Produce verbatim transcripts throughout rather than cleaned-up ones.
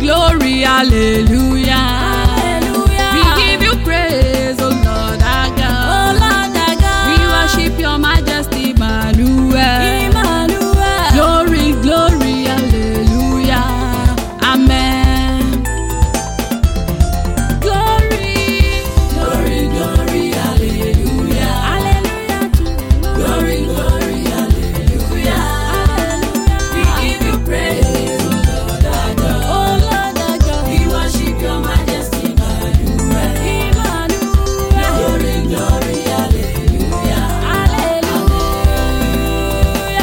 glory, hallelujah. Hallelujah. We give you praise, oh Lord our God. Oh Lord our God. We worship your majesty, Emmanuel. Emmanuel. Glory, glory, hallelujah. Amen. Glory, Glory, glory, hallelujah. Hallelujah to the Lord. Glory, glory, hallelujah. Hallelujah. We give you praise, oh Lord our God. Oh Lord our God. We worship your majesty, Emmanuel. Emmanuel. Glory, glory, hallelujah. Hallelujah.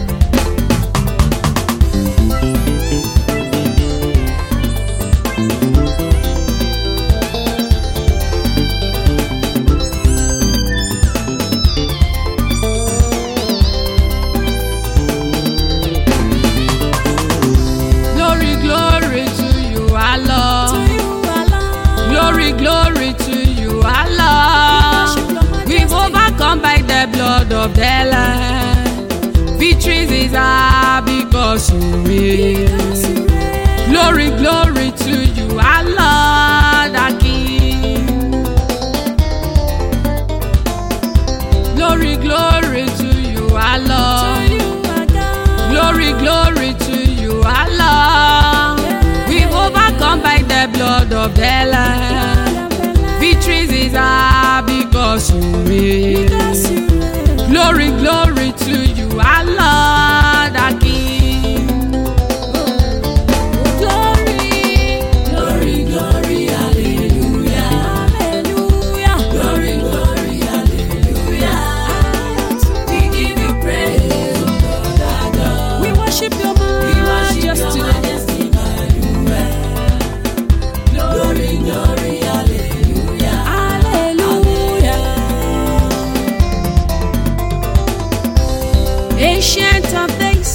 glory, glory to you, our To Lord. you alone. Glory, glory to you, our Lord. We've overcome by the blood of the Lamb. Victories is ours because you reign. Glory, glory to you, our Lord, our King. Glory, glory to you, our Lord. Glory, glory to you, our Lord. We've overcome by the blood of the Lamb. Victories is ours because you reign. Glory, glory to you, our Lord, our King. Glory, glory, glory, hallelujah. Hallelujah. Glory, glory, hallelujah. We give you praise, oh Lord our God. We worship your We worship your majesty. majesty, Emmanuel. Glory, glory, hallelujah. Hallelujah. Ancient of days,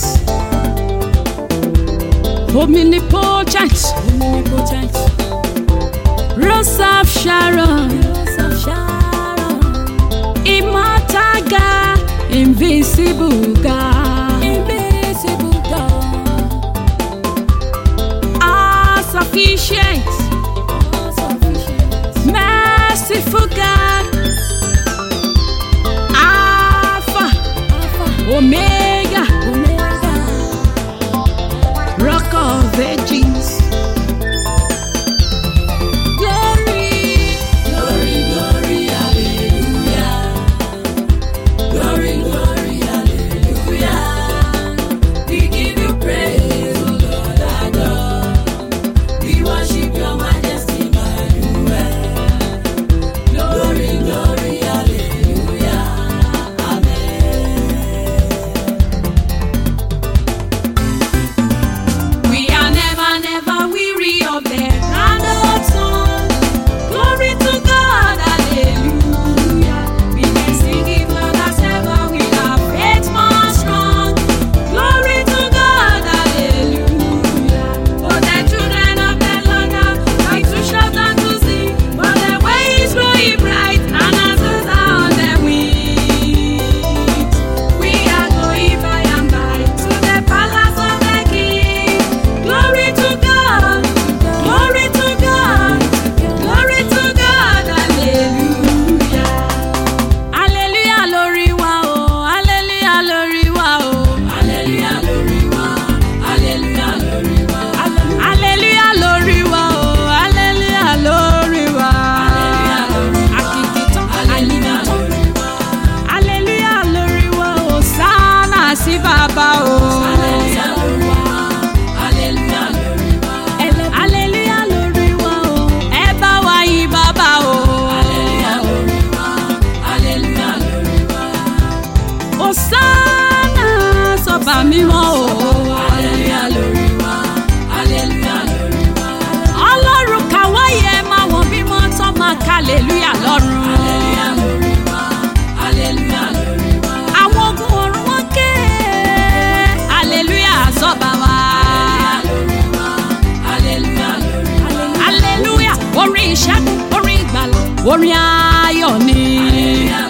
omnipotent, Omnipotent, Rose of Sharon, Rose of Sharon, immortal God, invincible God, invisible God, all sufficient, all sufficient, merciful God, Alpha, Alpha, Omega, Omega. Rock of Ages. Glory, Glory, glory, hallelujah. Glory, glory, hallelujah. We give you praise, oh Lord our God. We worship your majesty, Emmanuel. Glory, glory, hallelujah. Amen. we are never, never weary of the round song. Glory to God, hallelujah. We can sing it loud as ever with our faith more strong. Glory to God, hallelujah. For the children of the Lord have like to shout and to sing. For the way is growing bright and answers are on the wings. We are going by and by to the palace of the King. Glory to God, glory to God, glory to God, hallelujah. Hallelujah lórí wa o, hallelujah lórí wa o. Hallelujah, glory, one. Hallelujah, glory, one. Hallelujah lórí wa o, hallelujah lórí wa. Àkìkìtàn, àyìnbìtàn. Hallelujah lórí wa o, sánà sí bàbá o. Hallelujah, glory, one. Hallelujah, glory, one. Hallelujah lórí wa o, ẹ bá wa yìn bàbá o. Hallelujah, glory, one. Hallelujah, glory, one. Hosanna sọ́ba mímọ́ o. Hallelujah, glory, one. Hallelujah, glory, one. Ọlọ́run kàwáyé máa wọ̀n bímọ tán máa ka hallelujah lọ́run. Hallelujah, glory, one. Hallelujah, glory, one. Àwọn ogun ọ̀run wọn ké hallelujah sọ́ba wa. Hallelujah, glory, one. Hallelujah orin ìṣẹ́gun orin ìgbàlà orin ayọ̀ ni. Hallelujah,